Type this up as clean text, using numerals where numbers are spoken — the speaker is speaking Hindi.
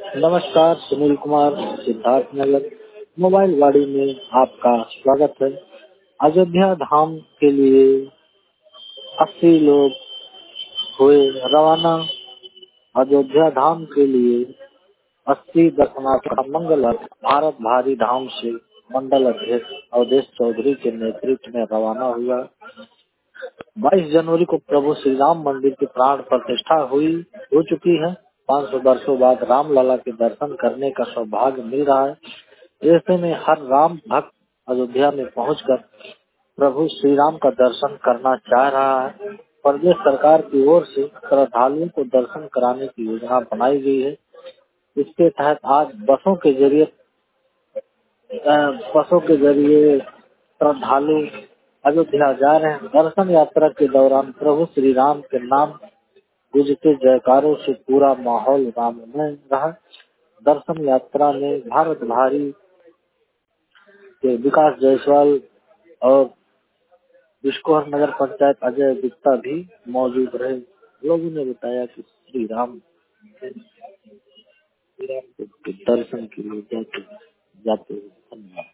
नमस्कार, सुनील कुमार, सिद्धार्थ नगर मोबाइल वाड़ी में आपका स्वागत है। अयोध्या धाम के लिए 80 लोग हुए रवाना। अयोध्या धाम के लिए 80 दर्शनार्थियों का मंगल रथ भारत भारी धाम से मंडल अध्यक्ष अवधेश चौधरी के नेतृत्व में रवाना हुआ। 22 जनवरी को प्रभु श्री राम मंदिर की प्राण प्रतिष्ठा हो चुकी है। 500 वर्षों बाद रामलला के दर्शन करने का सौभाग्य मिल रहा है। ऐसे में हर राम भक्त अयोध्या में पहुंचकर प्रभु श्री राम का दर्शन करना चाह रहा है। प्रदेश सरकार की ओर से श्रद्धालुओं को दर्शन कराने की योजना बनाई गई है। इसके तहत आज बसों के जरिए श्रद्धालु अयोध्या जा रहे हैं। दर्शन यात्रा के दौरान प्रभु श्री राम के नाम गूंजते जयकारों से पूरा माहौल राममय रहा। दर्शन यात्रा में भारत भारी के विकास जायसवाल और बिस्कोहर नगर पंचायत अजय गुप्ता भी मौजूद रहे। लोगों ने बताया कि श्री राम के दर्शन के लिए जाते हैं। धन्यवाद।